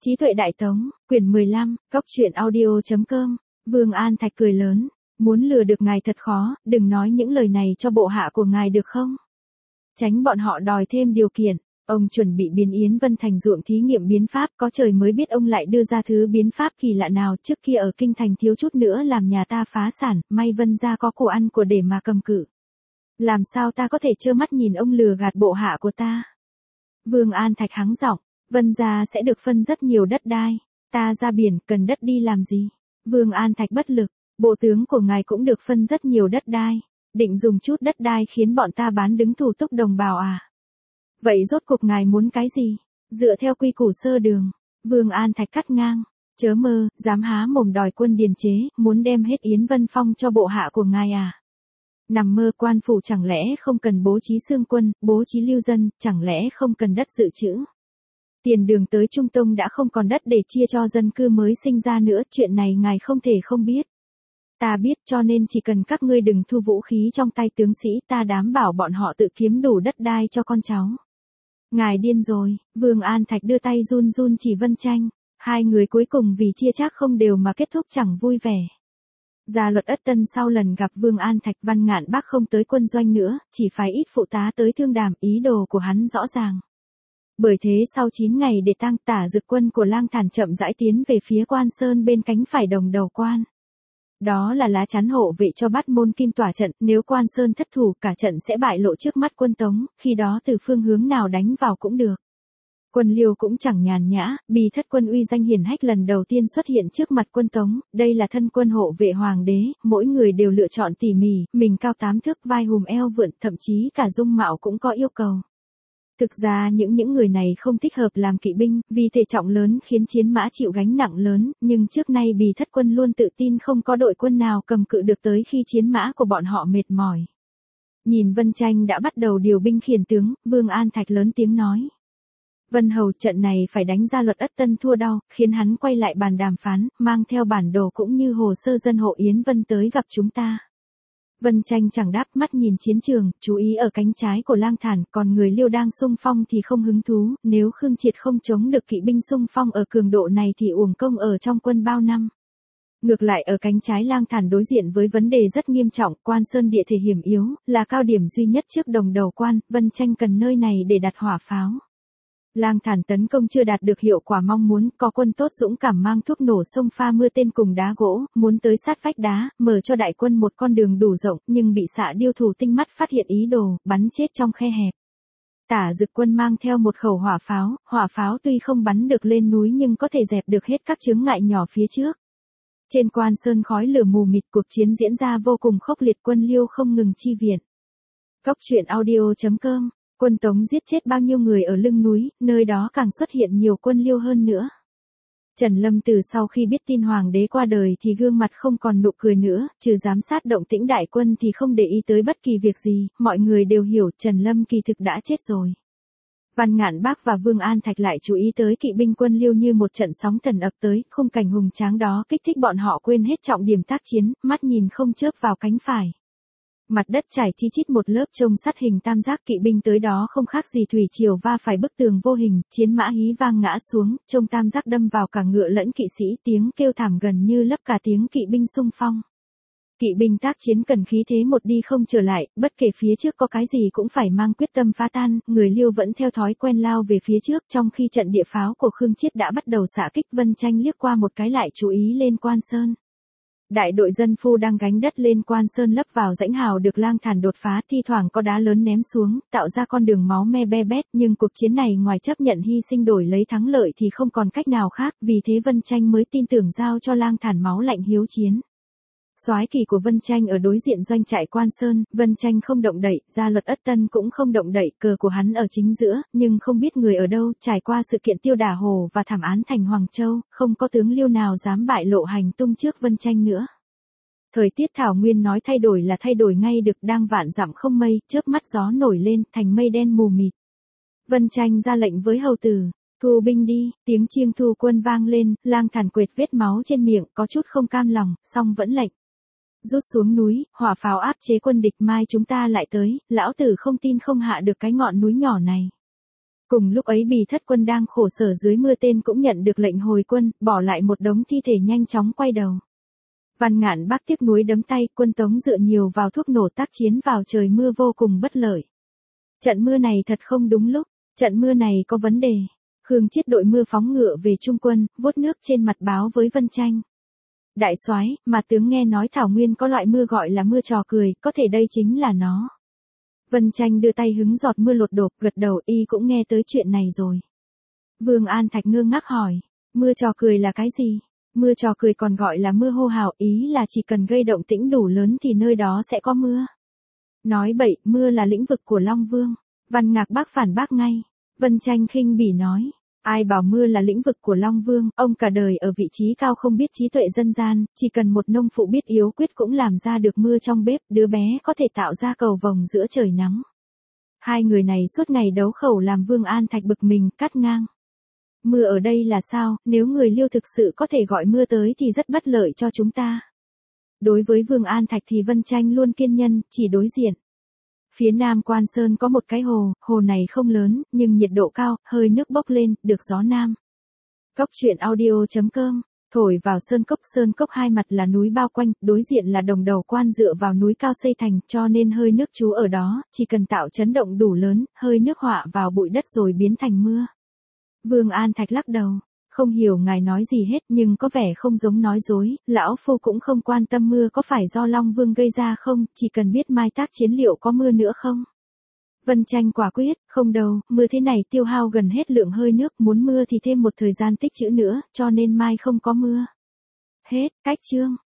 Trí tuệ đại tống, quyển 15, góc truyện audio.com, Vương An Thạch cười lớn, muốn lừa được ngài thật khó, đừng nói những lời này cho bộ hạ của ngài được không? Tránh bọn họ đòi thêm điều kiện, ông chuẩn bị biến Yến Vân thành ruộng thí nghiệm biến pháp, có trời mới biết ông lại đưa ra thứ biến pháp kỳ lạ nào, trước kia ở kinh thành thiếu chút nữa làm nhà ta phá sản, may Vân gia có của ăn của để mà cầm cự. Làm sao ta có thể trơ mắt nhìn ông lừa gạt bộ hạ của ta? Vương An Thạch hắng giọng, Vân gia sẽ được phân rất nhiều đất đai, ta ra biển cần đất đi làm gì? Vương An Thạch bất lực, bộ tướng của ngài cũng được phân rất nhiều đất đai, định dùng chút đất đai khiến bọn ta bán đứng thủ túc đồng bào à? Vậy rốt cuộc ngài muốn cái gì? Dựa theo quy củ sơ đường, Vương An Thạch cắt ngang, chớ mơ, dám há mồm đòi quân điền chế, muốn đem hết Yến Vân Phong cho bộ hạ của ngài à? Nằm mơ, quan phủ chẳng lẽ không cần bố trí xương quân, bố trí lưu dân, chẳng lẽ không cần đất dự trữ? Tiền đường tới Trung Tông đã không còn đất để chia cho dân cư mới sinh ra nữa, chuyện này ngài không thể không biết. Ta biết, cho nên chỉ cần các ngươi đừng thu vũ khí trong tay tướng sĩ, ta đảm bảo bọn họ tự kiếm đủ đất đai cho con cháu. Ngài điên rồi, Vương An Thạch đưa tay run run chỉ Vân Tranh, hai người cuối cùng vì chia chác không đều mà kết thúc chẳng vui vẻ. Gia Luật Ất Tân sau lần gặp Vương An Thạch, Văn Ngạn Bác không tới quân doanh nữa, chỉ phái ít phụ tá tới thương đàm, ý đồ của hắn rõ ràng. Bởi thế sau 9 ngày để tang, Tả Dực quân của Lang Thản chậm rãi tiến về phía Quan Sơn bên cánh phải Đồng Đầu Quan. Đó là lá chắn hộ vệ cho Bát Môn Kim tỏa trận, nếu Quan Sơn thất thủ cả trận sẽ bại lộ trước mắt quân Tống, khi đó từ phương hướng nào đánh vào cũng được. Quân Liêu cũng chẳng nhàn nhã, Bì Thất quân uy danh hiển hách lần đầu tiên xuất hiện trước mặt quân Tống, đây là thân quân hộ vệ hoàng đế, mỗi người đều lựa chọn tỉ mỉ, mình cao 8 thước, vai hùm eo vượn, thậm chí cả dung mạo cũng có yêu cầu. Thực ra những người này không thích hợp làm kỵ binh, vì thể trọng lớn khiến chiến mã chịu gánh nặng lớn, nhưng trước nay Bì Thất quân luôn tự tin không có đội quân nào cầm cự được tới khi chiến mã của bọn họ mệt mỏi. Nhìn Vân Tranh đã bắt đầu điều binh khiển tướng, Vương An Thạch lớn tiếng nói. Vân Hầu, trận này phải đánh Gia Luật Ất Tân thua đau, khiến hắn quay lại bàn đàm phán, mang theo bản đồ cũng như hồ sơ dân hộ Yến Vân tới gặp chúng ta. Vân Tranh chẳng đáp, mắt nhìn chiến trường, chú ý ở cánh trái của Lang Thản, còn người Liêu đang xung phong thì không hứng thú, nếu Khương Triệt không chống được kỵ binh xung phong ở cường độ này thì uổng công ở trong quân bao năm. Ngược lại ở cánh trái Lang Thản đối diện với vấn đề rất nghiêm trọng, Quan Sơn địa thế hiểm yếu, là cao điểm duy nhất trước Đồng Đầu Quan, Vân Tranh cần nơi này để đặt hỏa pháo. Lang Thản tấn công chưa đạt được hiệu quả mong muốn, có quân tốt dũng cảm mang thuốc nổ xông pha mưa tên cùng đá gỗ, muốn tới sát vách đá, mở cho đại quân một con đường đủ rộng, nhưng bị xạ điêu thủ tinh mắt phát hiện ý đồ, bắn chết trong khe hẹp. Tả Dực quân mang theo một khẩu hỏa pháo tuy không bắn được lên núi nhưng có thể dẹp được hết các chướng ngại nhỏ phía trước. Trên Quan Sơn khói lửa mù mịt, cuộc chiến diễn ra vô cùng khốc liệt, quân Liêu không ngừng chi viện. Góc truyện audio.com, quân Tống giết chết bao nhiêu người ở lưng núi, nơi đó càng xuất hiện nhiều quân Liêu hơn nữa. Trần Lâm từ sau khi biết tin hoàng đế qua đời thì gương mặt không còn nụ cười nữa, trừ giám sát động tĩnh đại quân thì không để ý tới bất kỳ việc gì, mọi người đều hiểu Trần Lâm kỳ thực đã chết rồi. Văn Ngạn Bác và Vương An Thạch lại chú ý tới kỵ binh quân Liêu như một trận sóng thần ập tới, khung cảnh hùng tráng đó kích thích bọn họ quên hết trọng điểm tác chiến, mắt nhìn không chớp vào cánh phải. Mặt đất trải chi chít một lớp trông sắt hình tam giác, kỵ binh tới đó không khác gì thủy triều va phải bức tường vô hình, chiến mã hí vang ngã xuống, trông tam giác đâm vào cả ngựa lẫn kỵ sĩ, tiếng kêu thảm gần như lấp cả tiếng kỵ binh xung phong. Kỵ binh tác chiến cần khí thế một đi không trở lại, bất kể phía trước có cái gì cũng phải mang quyết tâm phá tan, người Liêu vẫn theo thói quen lao về phía trước, trong khi trận địa pháo của Khương Triệt đã bắt đầu xạ kích. Vân Tranh liếc qua một cái lại chú ý lên Quan Sơn. Đại đội dân phu đang gánh đất lên Quan Sơn lấp vào rãnh hào được Lang Thản đột phá, thi thoảng có đá lớn ném xuống, tạo ra con đường máu me be bét, nhưng cuộc chiến này ngoài chấp nhận hy sinh đổi lấy thắng lợi thì không còn cách nào khác, vì thế Vân Tranh mới tin tưởng giao cho Lang Thản máu lạnh hiếu chiến. Soái kỳ của Vân Tranh ở đối diện doanh trại Quan Sơn, Vân Tranh không động đậy, Gia Luật Ất Tân cũng không động đậy, cờ của hắn ở chính giữa, nhưng không biết người ở đâu, trải qua sự kiện Tiêu Đả Hồ và thảm án thành Hoàng Châu, không có tướng Liêu nào dám bại lộ hành tung trước Vân Tranh nữa. Thời tiết thảo nguyên nói thay đổi là thay đổi ngay được, đang vạn dặm không mây, chớp mắt gió nổi lên, thành mây đen mù mịt. Vân Tranh ra lệnh với hầu tử, thu binh đi, tiếng chiêng thu quân vang lên, Lang Thản quệt vết máu trên miệng, có chút không cam lòng, song vẫn lệnh. Rút xuống núi, hỏa pháo áp chế quân địch, mai chúng ta lại tới, lão tử không tin không hạ được cái ngọn núi nhỏ này. Cùng lúc ấy Bì Thất quân đang khổ sở dưới mưa tên cũng nhận được lệnh hồi quân, bỏ lại một đống thi thể nhanh chóng quay đầu. Văn Ngạn Bác tiếc nuối đấm tay, quân Tống dựa nhiều vào thuốc nổ tác chiến vào trời mưa vô cùng bất lợi. Trận mưa này thật không đúng lúc, trận mưa này có vấn đề. Khương Chiết đội mưa phóng ngựa về trung quân, vuốt nước trên mặt báo với Vân Tranh. Đại soái, mà tướng nghe nói Thảo Nguyên có loại mưa gọi là mưa trò cười, có thể đây chính là nó. Vân Tranh đưa tay hứng giọt mưa lột đột, gật đầu, y cũng nghe tới chuyện này rồi. Vương An Thạch ngơ ngác hỏi, mưa trò cười là cái gì? Mưa trò cười còn gọi là mưa hô hào, ý là chỉ cần gây động tĩnh đủ lớn thì nơi đó sẽ có mưa. Nói bậy, mưa là lĩnh vực của Long Vương. Văn Ngạc Bác phản bác ngay. Vân Tranh khinh bỉ nói, ai bảo mưa là lĩnh vực của Long Vương, ông cả đời ở vị trí cao không biết trí tuệ dân gian, chỉ cần một nông phụ biết yếu quyết cũng làm ra được mưa trong bếp, đứa bé có thể tạo ra cầu vồng giữa trời nắng. Hai người này suốt ngày đấu khẩu làm Vương An Thạch bực mình, cắt ngang. Mưa ở đây là sao, nếu người Liêu thực sự có thể gọi mưa tới thì rất bất lợi cho chúng ta. Đối với Vương An Thạch thì Vân Tranh luôn kiên nhân, chỉ đối diện. Phía nam Quan Sơn có một cái hồ, hồ này không lớn, nhưng nhiệt độ cao, hơi nước bốc lên, được gió nam. Cốc truyện audio.com, thổi vào Sơn Cốc hai mặt là núi bao quanh, đối diện là đồng đầu quan dựa vào núi cao xây thành, cho nên hơi nước trú ở đó, chỉ cần tạo chấn động đủ lớn, hơi nước họa vào bụi đất rồi biến thành mưa. Vương An Thạch lắc đầu, không hiểu ngài nói gì hết nhưng có vẻ không giống nói dối, lão phu cũng không quan tâm mưa có phải do Long Vương gây ra không, chỉ cần biết mai tác chiến liệu có mưa nữa không. Vân Tranh quả quyết, không đâu, mưa thế này tiêu hao gần hết lượng hơi nước, muốn mưa thì thêm một thời gian tích trữ nữa, cho nên mai không có mưa. Hết, cách chương.